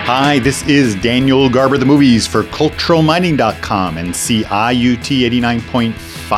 Hi, this is Daniel Garber, the movies for culturalmining.com and CIUT 89.5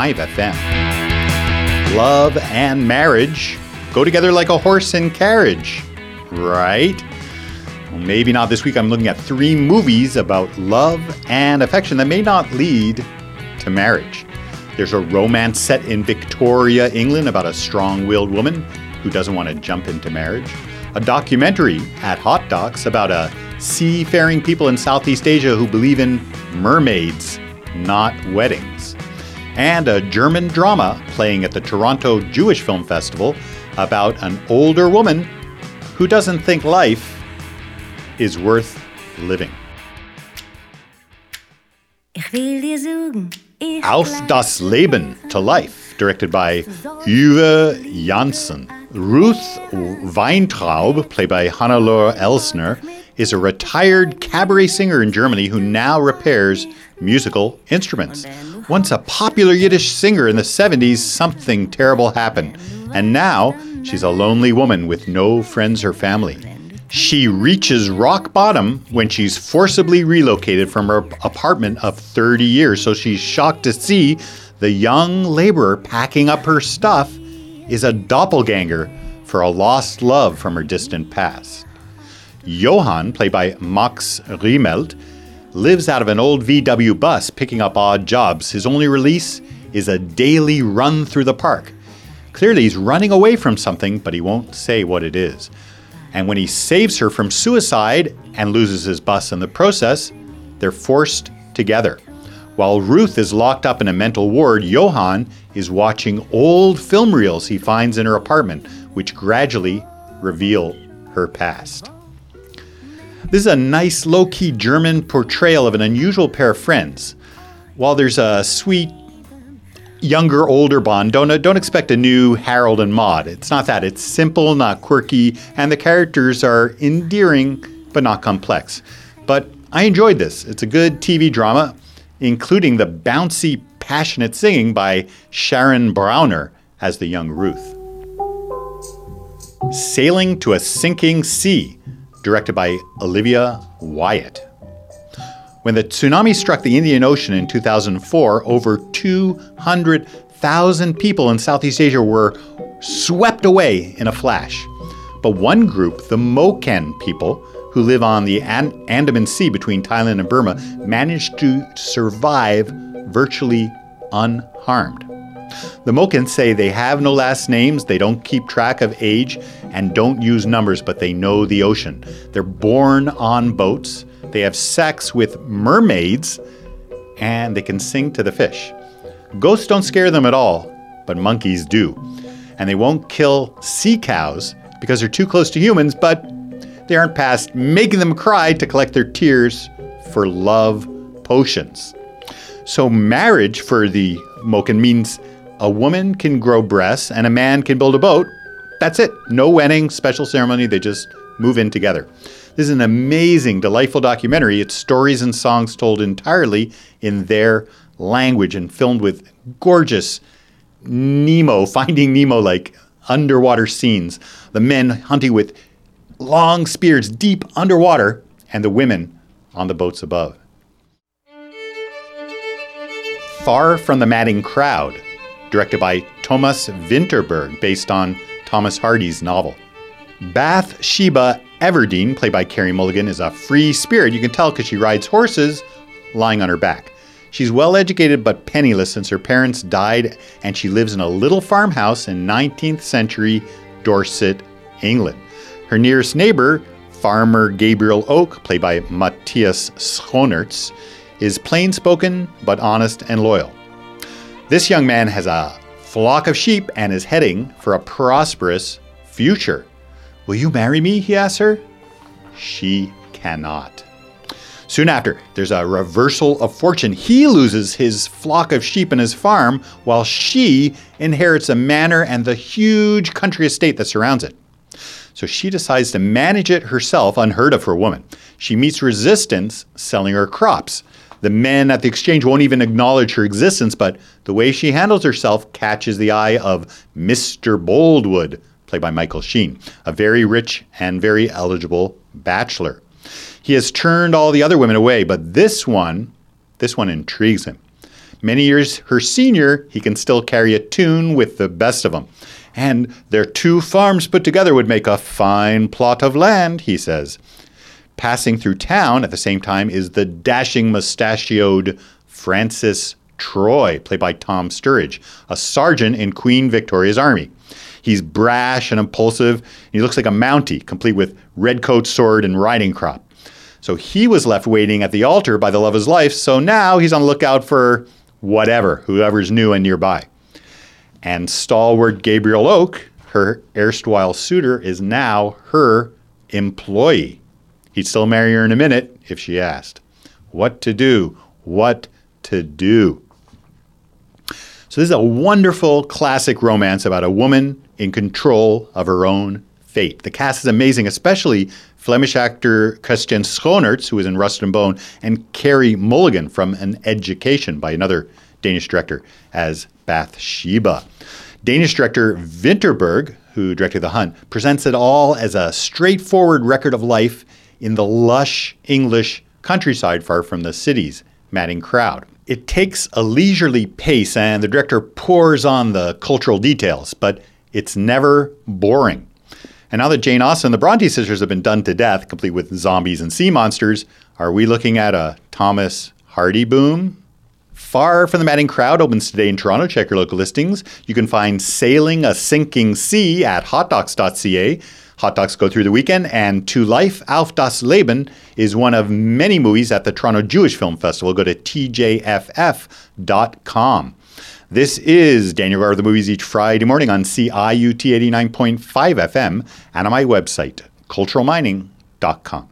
FM. Love and marriage go together like a horse and carriage, right? Well, maybe not this week. I'm looking at 3 movies about love and affection that may not lead to marriage. There's a romance set in Victoria, England about a strong-willed woman who doesn't want to jump into marriage. A documentary at Hot Docs about a seafaring people in Southeast Asia who believe in mermaids, not weddings. And a German drama playing at the Toronto Jewish Film Festival about an older woman who doesn't think life is worth living. Auf das Leben, to Life, directed by Uwe Janssen. Ruth Weintraub, played by Hannelore Elsner, is a retired cabaret singer in Germany who now repairs musical instruments. Once a popular Yiddish singer in the 70s, something terrible happened, and now she's a lonely woman with no friends or family. She reaches rock bottom when she's forcibly relocated from her apartment of 30 years, so she's shocked to see the young laborer packing up her stuff is a doppelganger for a lost love from her distant past. Johann, played by Max Riemelt, lives out of an old VW bus picking up odd jobs. His only release is a daily run through the park. Clearly he's running away from something, but he won't say what it is. And when he saves her from suicide and loses his bus in the process, they're forced together. While Ruth is locked up in a mental ward, Johann is watching old film reels he finds in her apartment, which gradually reveal her past. This is a nice, low-key German portrayal of an unusual pair of friends. While there's a sweet, younger-older bond, don't expect a new Harold and Maude. It's not that. It's simple, not quirky, and the characters are endearing, but not complex. But I enjoyed this. It's a good TV drama, including the bouncy, passionate singing by Sharon Browner as the young Ruth. Sailing to a Sinking Sea, directed by Olivia Wyatt. When the tsunami struck the Indian Ocean in 2004, over 200,000 people in Southeast Asia were swept away in a flash. But one group, the Moken people, who live on the Andaman Sea between Thailand and Burma, managed to survive virtually unharmed. The Moken say they have no last names, they don't keep track of age, and don't use numbers, but they know the ocean. They're born on boats, they have sex with mermaids, and they can sing to the fish. Ghosts don't scare them at all, but monkeys do. And they won't kill sea cows because they're too close to humans, but they aren't past making them cry to collect their tears for love potions. So marriage for the Moken means a woman can grow breasts and a man can build a boat. That's it. No wedding, special ceremony. They just move in together. This is an amazing, delightful documentary. It's stories and songs told entirely in their language and filmed with gorgeous Finding Nemo-like underwater scenes. The men hunting with long spears deep underwater, and the women on the boats above. Far from the Madding Crowd, directed by Thomas Vinterberg, based on Thomas Hardy's novel. Bathsheba Everdeen, played by Carey Mulligan, is a free spirit. You can tell because she rides horses lying on her back. She's well-educated but penniless since her parents died, and she lives in a little farmhouse in 19th century Dorset, England. Her nearest neighbor, Farmer Gabriel Oak, played by Matthias Schoenertz, is plain-spoken but honest and loyal. This young man has a flock of sheep and is heading for a prosperous future. Will you marry me? He asks her. She cannot. Soon after, there's a reversal of fortune. He loses his flock of sheep and his farm, while she inherits a manor and the huge country estate that surrounds it. So she decides to manage it herself, unheard of for a woman. She meets resistance selling her crops. The men at the exchange won't even acknowledge her existence, but the way she handles herself catches the eye of Mr. Boldwood, played by Michael Sheen, a very rich and very eligible bachelor. He has turned all the other women away, but this one intrigues him. Many years her senior, he can still carry a tune with the best of them. And their 2 farms put together would make a fine plot of land, he says. Passing through town at the same time is the dashing mustachioed Francis Troy, played by Tom Sturridge, a sergeant in Queen Victoria's army. He's brash and impulsive, and he looks like a Mountie, complete with red coat, sword, and riding crop. So he was left waiting at the altar by the love of his life, so now he's on the lookout for whoever's new and nearby. And stalwart Gabriel Oak, her erstwhile suitor, is now her employee. He'd still marry her in a minute if she asked. What to do? What to do? So this is a wonderful classic romance about a woman in control of her own fate. The cast is amazing, especially Flemish actor Christian Schoonerts, who was in Rust and Bone, and Carey Mulligan from An Education by another Danish director as Bathsheba. Danish director Vinterberg, who directed The Hunt, presents it all as a straightforward record of life in the lush English countryside far from the city's madding crowd. It takes a leisurely pace and the director pours on the cultural details, but it's never boring. And now that Jane Austen and the Bronte sisters have been done to death, complete with zombies and sea monsters, are we looking at a Thomas Hardy boom? Far from the Madding Crowd opens today in Toronto. Check your local listings. You can find Sailing a Sinking Sea at hotdocs.ca. Hot Docs go through the weekend, and To Life auf das Leben is one of many movies at the Toronto Jewish Film Festival. Go to tjff.com. This is Daniel Gar of the Movies each Friday morning on CIUT 89.5 FM and on my website, culturalmining.com.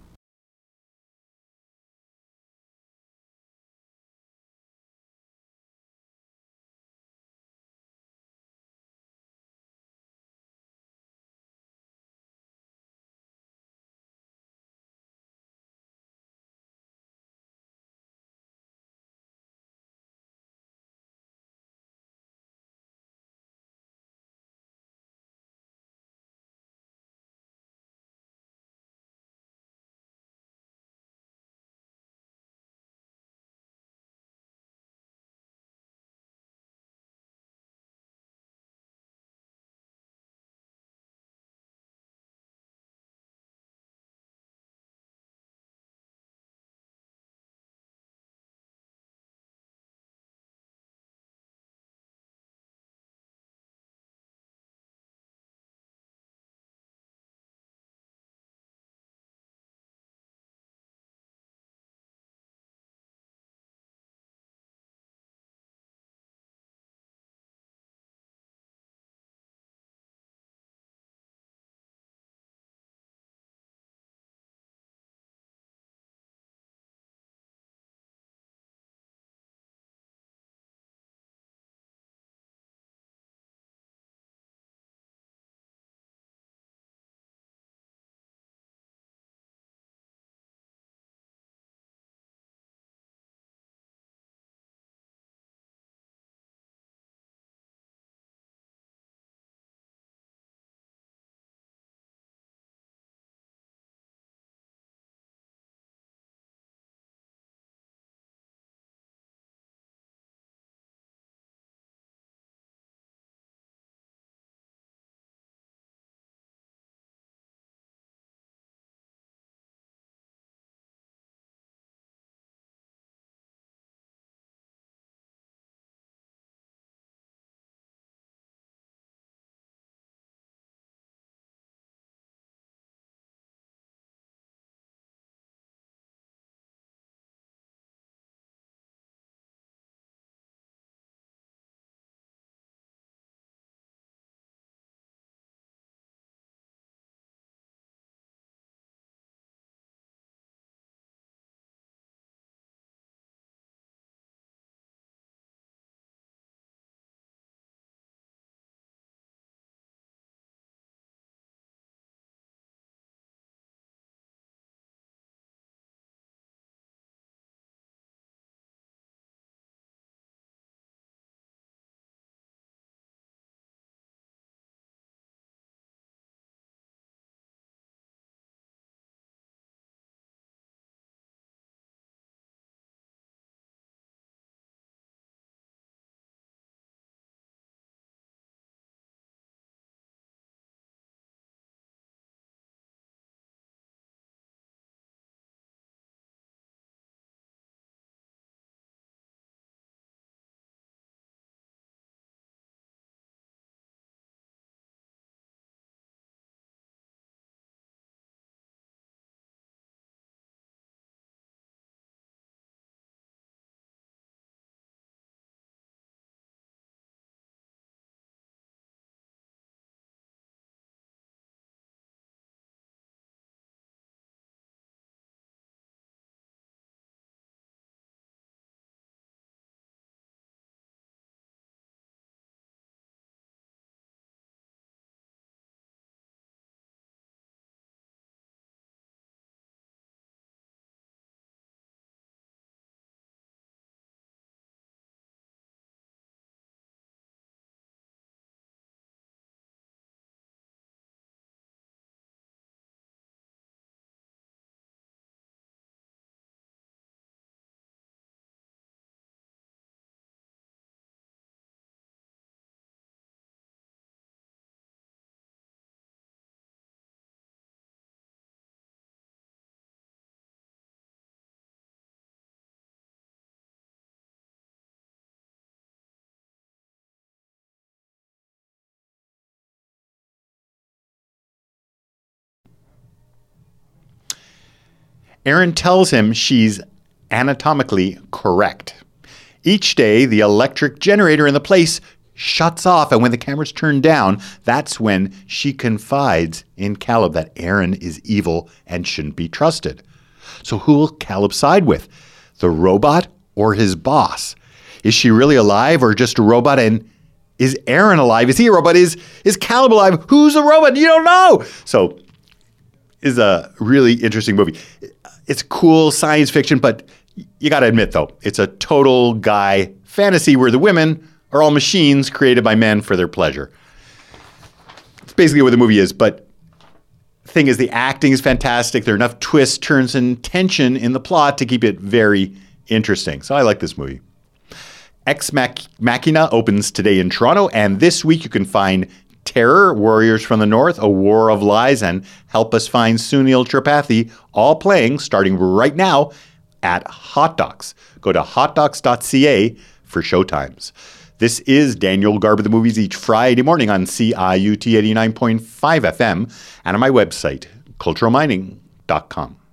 Aaron tells him she's anatomically correct. Each day, the electric generator in the place shuts off, and when the cameras turn down, that's when she confides in Caleb that Aaron is evil and shouldn't be trusted. So who will Caleb side with? The robot or his boss? Is she really alive or just a robot? And is Aaron alive? Is he a robot? Is Caleb alive? Who's the robot? You don't know. So it's a really interesting movie. It's cool science fiction, but you got to admit, though, it's a total guy fantasy where the women are all machines created by men for their pleasure. It's basically what the movie is, but the thing is, the acting is fantastic. There are enough twists, turns, and tension in the plot to keep it very interesting. So I like this movie. Ex Machina opens today in Toronto, and this week you can find Terror, Warriors from the North, A War of Lies, and Help Us Find Sunil Tripathi, all playing starting right now at Hot Docs. Go to hotdocs.ca for showtimes. This is Daniel Garber, the Movies, each Friday morning on CIUT 89.5 FM and on my website, culturalmining.com.